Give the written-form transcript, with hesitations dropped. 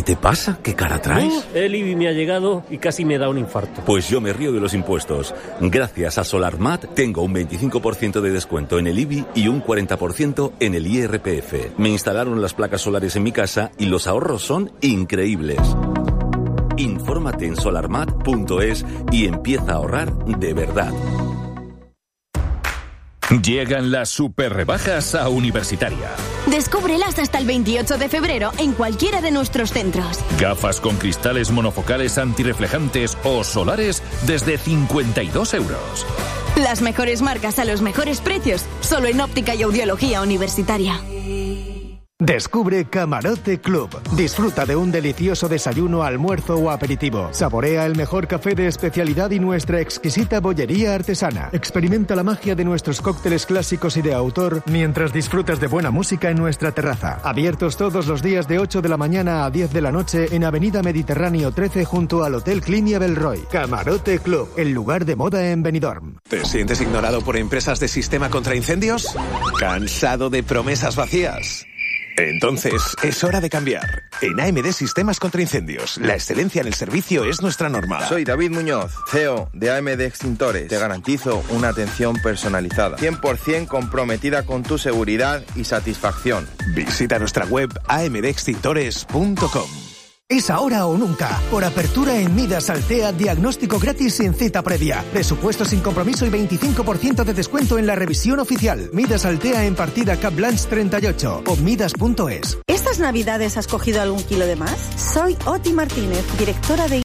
¿Qué te pasa? ¿Qué cara traes? El IBI me ha llegado y casi me da un infarto. Pues yo me río de los impuestos. Gracias a SolarMat tengo un 25% de descuento en el IBI y un 40% en el IRPF. Me instalaron las placas solares en mi casa y los ahorros son increíbles. Infórmate en solarmat.es y empieza a ahorrar de verdad. Llegan las super rebajas a Universitaria. Descúbrelas hasta el 28 de febrero en cualquiera de nuestros centros. Gafas con cristales monofocales antirreflejantes o solares desde 52 euros. Las mejores marcas a los mejores precios, solo en Óptica y Audiología Universitaria. Descubre Camarote Club. Disfruta de un delicioso desayuno, almuerzo o aperitivo. Saborea el mejor café de especialidad y nuestra exquisita bollería artesana. Experimenta la magia de nuestros cócteles clásicos y de autor mientras disfrutas de buena música en nuestra terraza. Abiertos todos los días de 8 de la mañana a 10 de la noche en Avenida Mediterráneo 13 junto al Hotel Clinia Belroy. Camarote Club, el lugar de moda en Benidorm. ¿Te sientes ignorado por empresas de sistema contra incendios? ¿Cansado de promesas vacías? Entonces, es hora de cambiar. En AMD Sistemas contra Incendios, la excelencia en el servicio es nuestra norma. Soy David Muñoz, CEO de AMD Extintores. Te garantizo una atención personalizada, 100% comprometida con tu seguridad y satisfacción. Visita nuestra web amdextintores.com. Es ahora o nunca. Por apertura en Midas Altea, diagnóstico gratis sin cita previa. Presupuesto sin compromiso y 25% de descuento en la revisión oficial. Midas Altea en partida Cap Blanche 38 o midas.es. ¿Estas navidades has cogido algún kilo de más? Soy Oti Martínez, directora de